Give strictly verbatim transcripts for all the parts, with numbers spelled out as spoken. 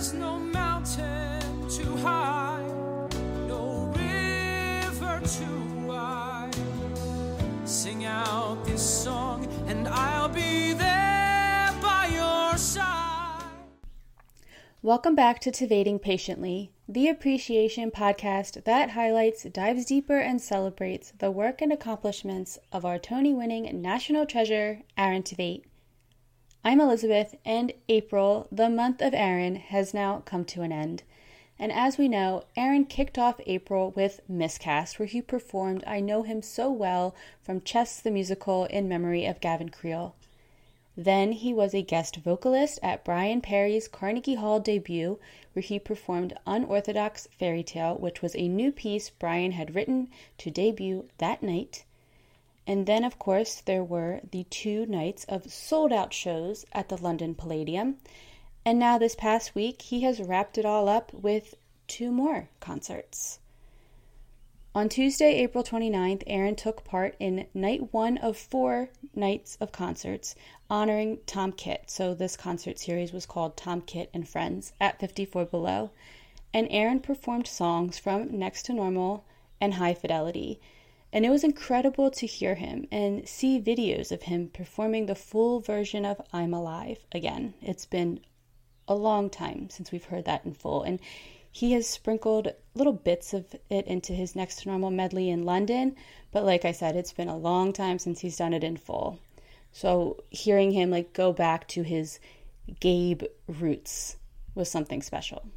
There's no mountain too high, no river too wide. Sing out this song and I'll be there by your side. Welcome back to Tveiting Patiently, the appreciation podcast that highlights, dives deeper, and celebrates the work and accomplishments of our Tony-winning national treasure, Aaron Tveit. I'm Elizabeth, and April, the month of Aaron, has now come to an end. And as we know, Aaron kicked off April with Miscast, where he performed I Know Him So Well from Chess the Musical in memory of Gavin Creel. Then he was a guest vocalist at Brian Perry's Carnegie Hall debut, where he performed Unorthodox Fairy Tale, which was a new piece Brian had written to debut that night. And then, of course, there were the two nights of sold-out shows at the London Palladium. And now this past week, he has wrapped it all up with two more concerts. On Tuesday, April twenty-ninth, Aaron took part in night one of four nights of concerts honoring Tom Kitt. So this concert series was called Tom Kitt and Friends at fifty-four Below. And Aaron performed songs from Next to Normal and High Fidelity. And it was incredible to hear him and see videos of him performing the full version of I'm Alive again. It's been a long time since we've heard that in full. And he has sprinkled little bits of it into his Next to Normal medley in London. But like I said, it's been a long time since he's done it in full. So hearing him like go back to his Gabe roots was something special.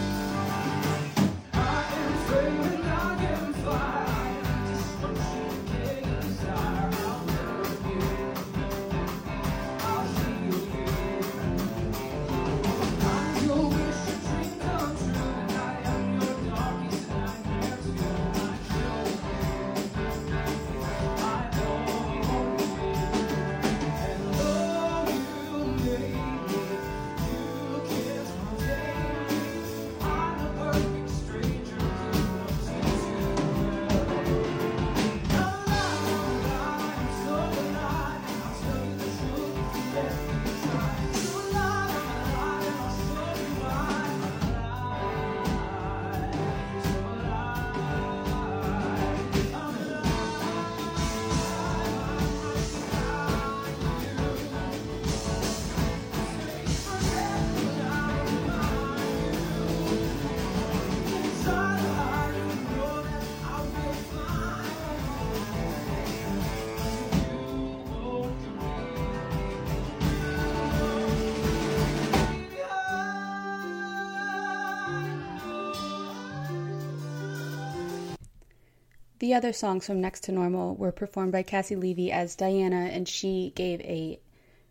The other songs from Next to Normal were performed by Cassie Levy as Diana, and she gave a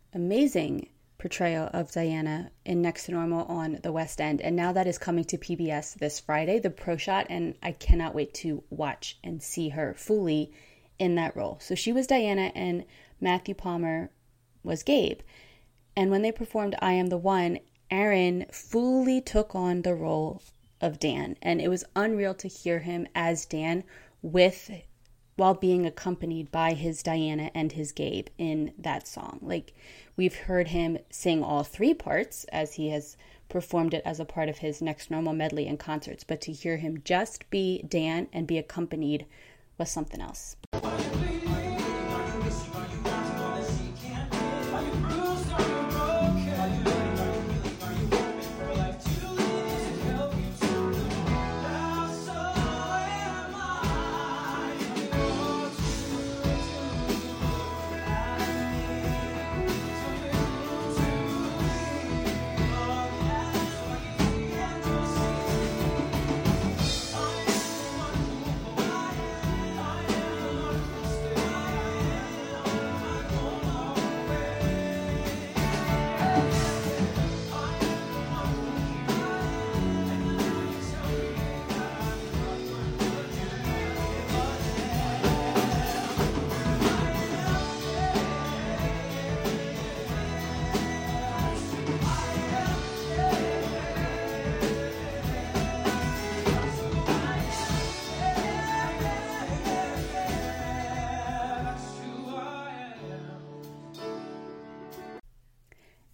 amazing portrayal of Diana in Next to Normal on the West End. And now that is coming to P B S this Friday, the Pro Shot, and I cannot wait to watch and see her fully in that role. So she was Diana and Matthew Palmer was Gabe. And when they performed I Am the One, Aaron fully took on the role of Dan. And it was unreal to hear him as Dan with while being accompanied by his Diana and his Gabe in that song. Like, we've heard him sing all three parts as he has performed it as a part of his Next Normal medley and concerts, but to hear him just be Dan and be accompanied was something else.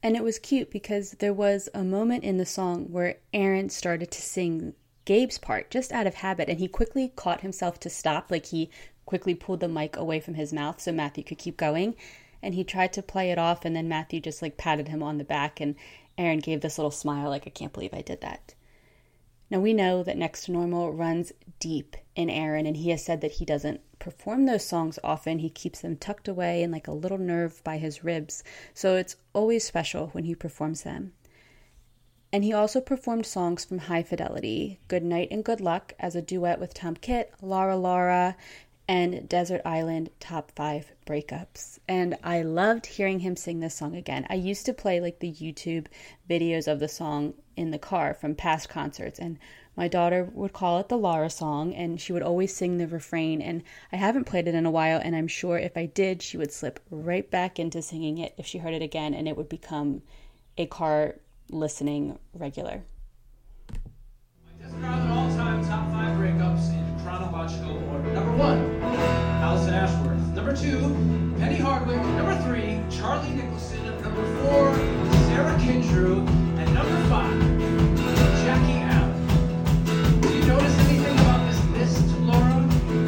And it was cute because there was a moment in the song where Aaron started to sing Gabe's part just out of habit, and he quickly caught himself to stop, like he quickly pulled the mic away from his mouth so Matthew could keep going, and he tried to play it off, and then Matthew just like patted him on the back, and Aaron gave this little smile like, I can't believe I did that. Now we know that Next to Normal runs deep in Aaron, and he has said that he doesn't perform those songs often. He keeps them tucked away in like a little nerve by his ribs, so it's always special when he performs them. And he also performed songs from High Fidelity, Good Night and Good Luck as a duet with Tom Kitt, Lara Lara, and Desert Island Top five Breakups. And I loved hearing him sing this song again. I used to play like the YouTube videos of the song in the car from past concerts, and my daughter would call it the Lara song, and she would always sing the refrain, and I haven't played it in a while, and I'm sure if I did, she would slip right back into singing it if she heard it again, and it would become a car listening regular. Desert Island all-time top five breakups in chronological order. Number one, Allison Ashworth. Number two, Penny Hardwick. Number three, Charlie Nicholson. Number four, Sarah Kindrew. And number five, Jackie Allen. Do you notice anything about this list, Laura?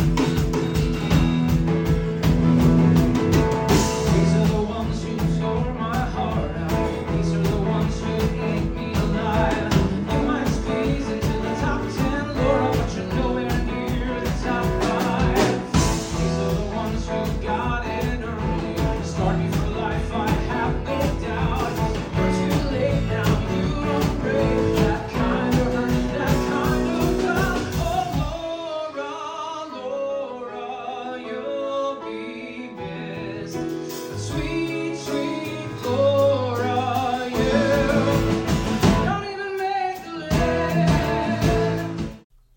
These are the ones who tore my heart out. These are the ones who ate me alive. You might squeeze into the top ten, Laura, but you're nowhere near the top five. These are the ones who got in early, scarred me for life, I have no doubt. You're too late now, you don't break that kind of hurt, that kind of doubt. Oh, Laura, Laura, you'll be missed. Sweet, sweet Laura, you don't even make the list.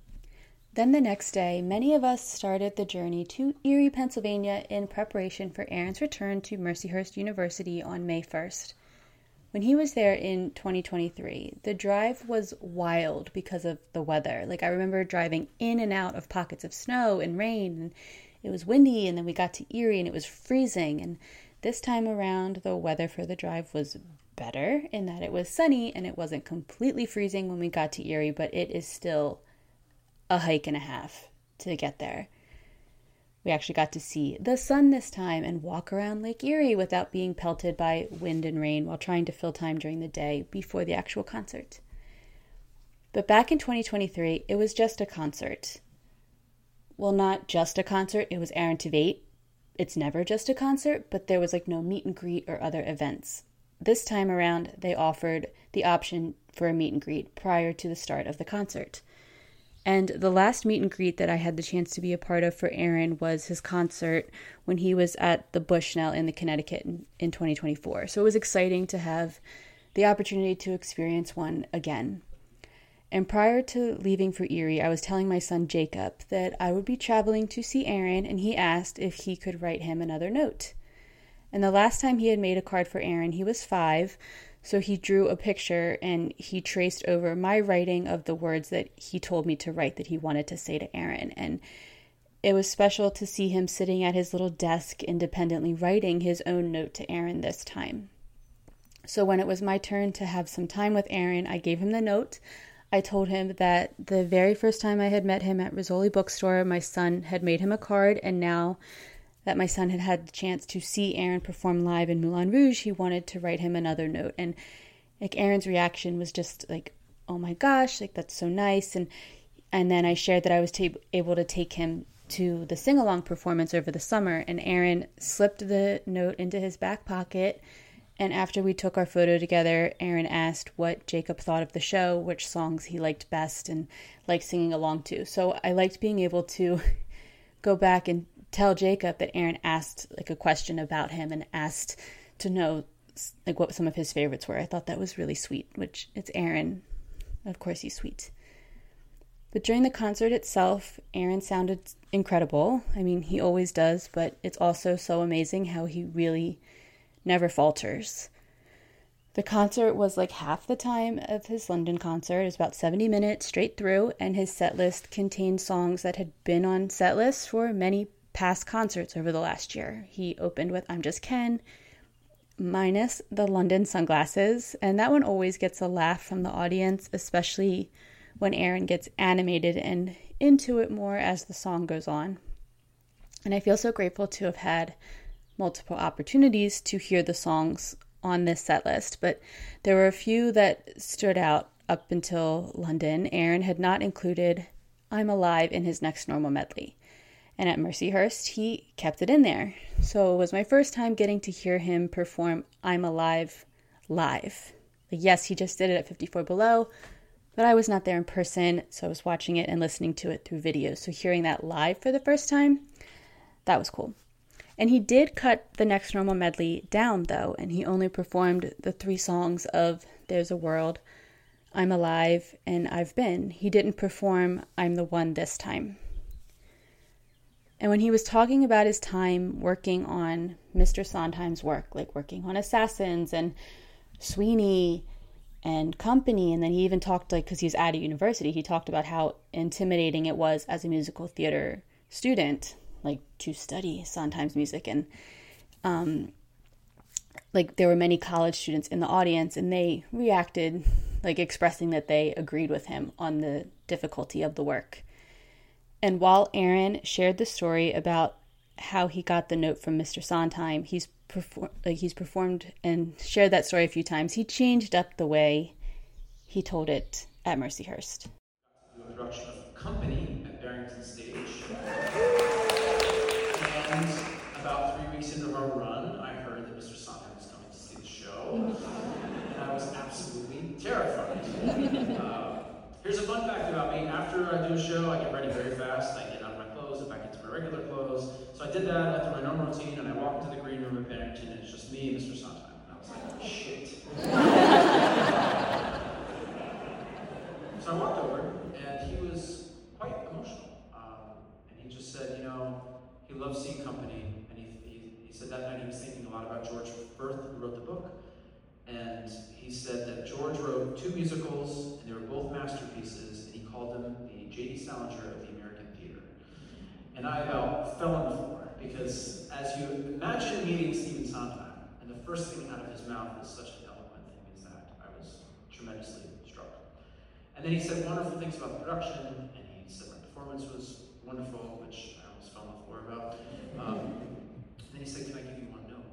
Then the next day, many of us started the journey to Erie, Pennsylvania in preparation for Aaron's return to Mercyhurst University on May first. When he was there in twenty twenty-three, the drive was wild because of the weather. Like, I remember driving in and out of pockets of snow and rain, and it was windy, and then we got to Erie and it was freezing. And this time around, the weather for the drive was better in that it was sunny and it wasn't completely freezing when we got to Erie, but it is still a hike and a half to get there. We actually got to see the sun this time and walk around Lake Erie without being pelted by wind and rain while trying to fill time during the day before the actual concert. But back in twenty twenty-three, it was just a concert. Well, not just a concert, it was Aaron Tveit. It's never just a concert, but there was like no meet and greet or other events. This time around, they offered the option for a meet and greet prior to the start of the concert. And the last meet and greet that I had the chance to be a part of for Aaron was his concert when he was at the Bushnell in the Connecticut in, in twenty twenty-four. So it was exciting to have the opportunity to experience one again. And prior to leaving for Erie, I was telling my son Jacob that I would be traveling to see Aaron, and he asked if he could write him another note. And the last time he had made a card for Aaron, he was five, so he drew a picture and he traced over my writing of the words that he told me to write that he wanted to say to Aaron. And it was special to see him sitting at his little desk independently writing his own note to Aaron this time. So when it was my turn to have some time with Aaron, I gave him the note. I told him that the very first time I had met him at Rizzoli Bookstore, my son had made him a card, and now that my son had had the chance to see Aaron perform live in Moulin Rouge, he wanted to write him another note. And like Aaron's reaction was just like, oh my gosh, like that's so nice. And and then I shared that I was t- able to take him to the sing-along performance over the summer, and Aaron slipped the note into his back pocket. And after we took our photo together, Aaron asked what Jacob thought of the show, which songs he liked best and liked singing along to. So I liked being able to go back and tell Jacob that Aaron asked like a question about him and asked to know like what some of his favorites were. I thought that was really sweet, which it's Aaron. Of course he's sweet. But during the concert itself, Aaron sounded incredible. I mean, he always does, but it's also so amazing how he really never falters. The concert was like half the time of his London concert. It was about seventy minutes straight through, and his set list contained songs that had been on set lists for many past concerts over the last year. He opened with I'm Just Ken, minus the London sunglasses. And that one always gets a laugh from the audience, especially when Aaron gets animated and into it more as the song goes on. And I feel so grateful to have had multiple opportunities to hear the songs on this set list, but there were a few that stood out up until London. Aaron had not included I'm Alive in his Next Normal medley. And at Mercyhurst, he kept it in there. So it was my first time getting to hear him perform I'm Alive live. Like, yes, he just did it at fifty-four Below, but I was not there in person, so I was watching it and listening to it through videos. So hearing that live for the first time, that was cool. And he did cut the Next Normal medley down, though, and he only performed the three songs of There's a World, I'm Alive, and I've Been. He didn't perform I'm the One this time. And when he was talking about his time working on Mister Sondheim's work, like working on Assassins and Sweeney and Company, and then he even talked, like, because he's at a university, he talked about how intimidating it was as a musical theater student, like, to study Sondheim's music. And um like there were many college students in the audience, and they reacted, like, expressing that they agreed with him on the difficulty of the work. And while Aaron shared the story about how he got the note from Mister Sondheim, he's perform- like he's performed and shared that story a few times. He changed up the way he told it at Mercyhurst. Do a production of Company at Barrington Stage. And about three weeks into our run, I heard that Mister Sondheim was coming to see the show, and I was absolutely terrified. Uh, here's a fun fact about me. After I do a show, I get ready very fast. I get out of my clothes and back into my regular clothes. So I did that after my normal routine, and I walked into the green room at Barrington, and it's just me and Mister Sondheim. And I was like, shit. So I walked over, and he was quite emotional. Um, and he just said, you know, he loves seeing Company, and he, he, he said that night he was thinking a lot about George Berth, who wrote the book. And he said that George wrote two musicals, and they were both masterpieces, and he called them the J D Salinger of the American theater. And I about fell on the floor, because as you imagine meeting Stephen Sondheim, and the first thing out of his mouth is such an eloquent thing as that, I was tremendously struck. And then he said wonderful things about the production, and he said my performance was wonderful, which I almost fell on the floor about. Um, and then he said, can I give you one note?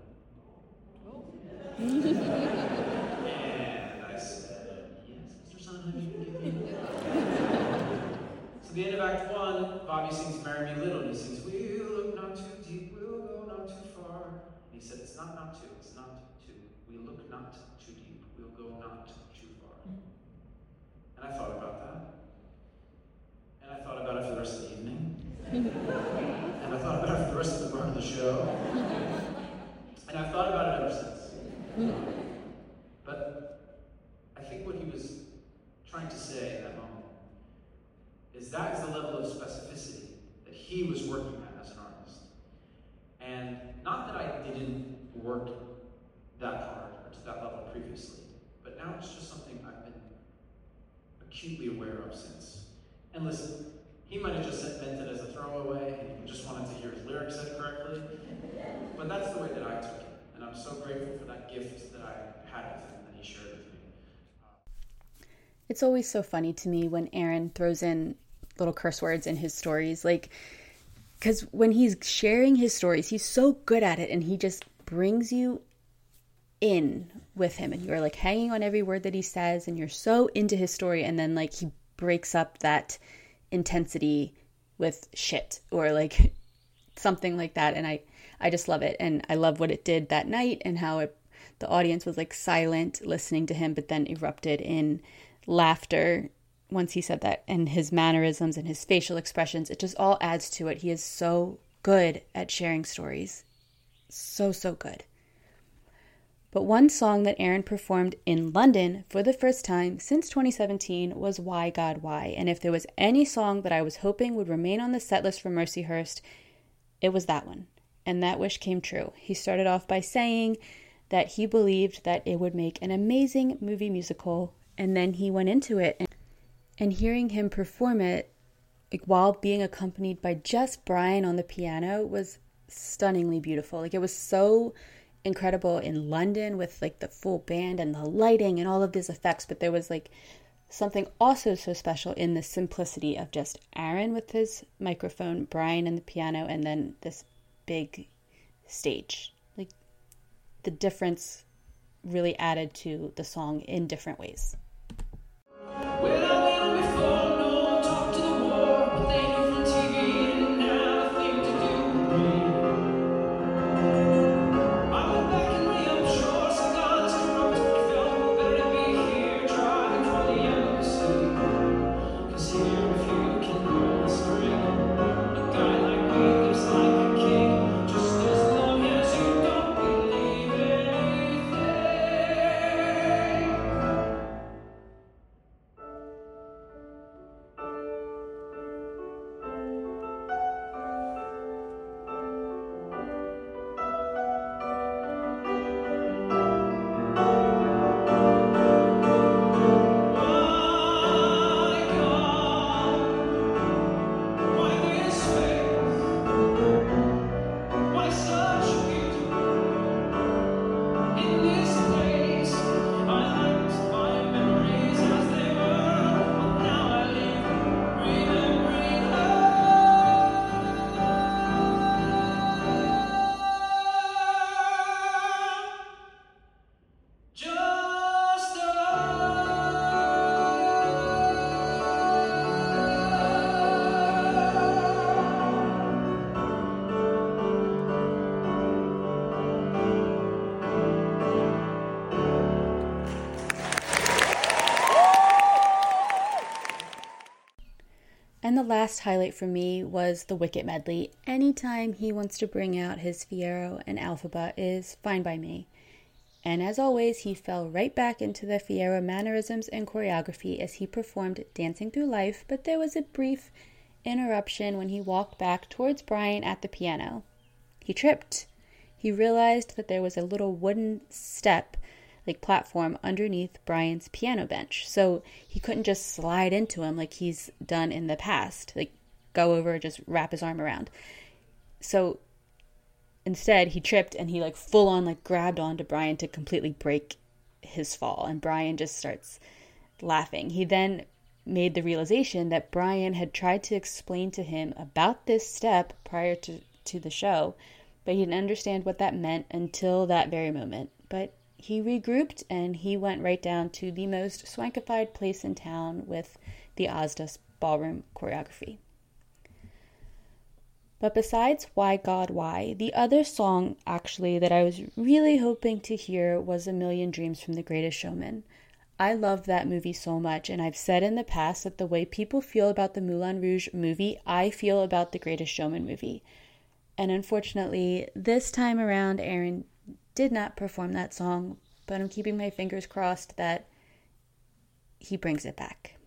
And I said, yes, Mister Sondheim, you can give me a note. So the end of Act One, Bobby sings Marry Me Little, and he sings, we'll look not too deep, we'll go not too far. And he said, it's not not too, it's not too. We look not too deep, we'll go not too far. And I thought about that. And I thought about it for the rest of the evening. And I thought about it for the rest of the part of the show. And I've thought about it ever since. But I think what he was trying to say in that moment is that is the level of specificity that he was working at as an artist. And not that I didn't work that hard or to that level previously, but now it's just something I've been acutely aware of since. And listen, he might have just meant it as a throwaway and he just wanted to hear his lyrics said correctly, but that's the way that I took it. And I'm so grateful for that gift that I had with him, that he shared with me. It's always so funny to me when Aaron throws in little curse words in his stories, like, because when he's sharing his stories, he's so good at it, and he just brings you in with him, and you're like hanging on every word that he says, and you're so into his story, and then like he breaks up that intensity with shit or like something like that, and I I just love it, and I love what it did that night, and how it the audience was like silent listening to him, but then erupted in laughter once he said that, and his mannerisms and his facial expressions. It just all adds to it. He is so good at sharing stories, so so good. But one song that Aaron performed in London for the first time since twenty seventeen was Why God Why, and if there was any song that I was hoping would remain on the set list for Mercyhurst, it was that one. And that wish came true. He started off by saying that he believed that it would make an amazing movie musical, and then he went into it. And, and hearing him perform it, like, while being accompanied by just Brian on the piano, was stunningly beautiful. Like, it was so incredible in London with like the full band and the lighting and all of these effects, but there was like something also so special in the simplicity of just Aaron with his microphone, Brian and the piano, and then this big stage. Like the difference really added to the song in different ways. And the last highlight for me was the Wicket medley. Anytime he wants to bring out his Fiyero and Elphaba is fine by me. And as always, he fell right back into the Fiyero mannerisms and choreography as he performed Dancing Through Life, but there was a brief interruption when he walked back towards Brian at the piano. He tripped. He realized that there was a little wooden step, like platform, underneath Brian's piano bench. So he couldn't just slide into him like he's done in the past, like go over, just wrap his arm around. So instead, he tripped and he like full on like grabbed onto Brian to completely break his fall. And Brian just starts laughing. He then made the realization that Brian had tried to explain to him about this step prior to, to the show, but he didn't understand what that meant until that very moment. But he regrouped and he went right down to the most swankified place in town with the Asdas ballroom choreography. But besides Why God Why, the other song actually that I was really hoping to hear was A Million Dreams from The Greatest Showman. I love that movie so much, and I've said in the past that the way people feel about the Moulin Rouge movie, I feel about The Greatest Showman movie. And unfortunately, this time around, Aaron did not perform that song, but I'm keeping my fingers crossed that he brings it back.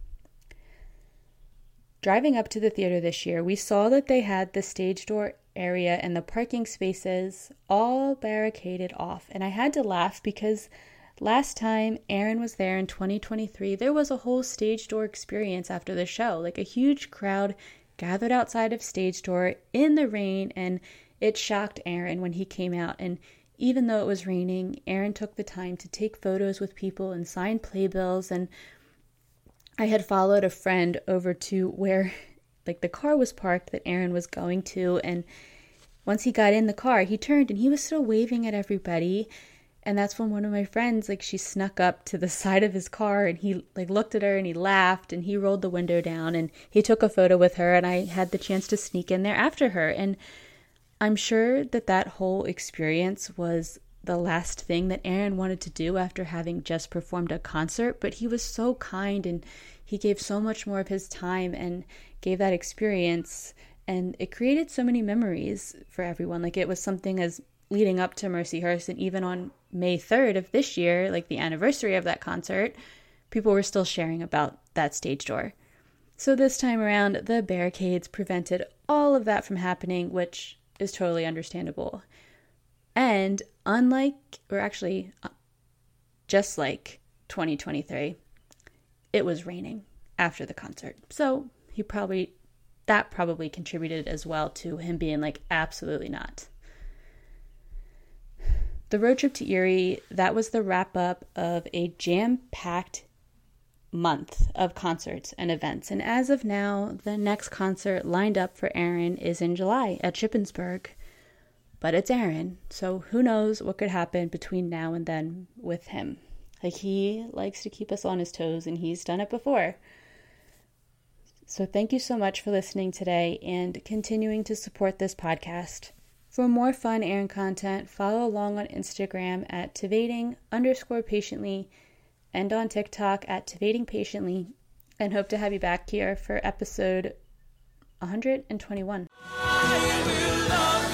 Driving up to the theater this year, we saw that they had the stage door area and the parking spaces all barricaded off, and I had to laugh because last time Aaron was there in twenty twenty-three, there was a whole stage door experience after the show, like a huge crowd gathered outside of stage door in the rain, and it shocked Aaron when he came out. And even though it was raining, Aaron took the time to take photos with people and sign playbills. And I had followed a friend over to where like the car was parked that Aaron was going to, and once he got in the car, he turned and he was still waving at everybody. And that's when one of my friends, like, she snuck up to the side of his car and he like looked at her and he laughed and he rolled the window down and he took a photo with her, and I had the chance to sneak in there after her. And I'm sure that that whole experience was the last thing that Aaron wanted to do after having just performed a concert, but he was so kind and he gave so much more of his time and gave that experience, and it created so many memories for everyone. Like, it was something as leading up to Mercyhurst, and even on May third of this year, like the anniversary of that concert, people were still sharing about that stage door. So this time around, the barricades prevented all of that from happening, which is totally understandable. And unlike, or actually just like twenty twenty-three, it was raining after the concert. So he probably, that probably contributed as well to him being like, absolutely not. the road trip to Erie, that was the wrap up of a jam-packed month of concerts and events. And as of now, the next concert lined up for Aaron is in July at Shippensburg. But it's Aaron, so who knows what could happen between now and then with him. Like, he likes to keep us on his toes, and he's done it before. So thank you so much for listening today and continuing to support this podcast. For more fun Aaron content, follow along on Instagram at Tveiting underscore patiently and on TikTok at Tveiting patiently, and hope to have you back here for episode one hundred twenty-one. I will love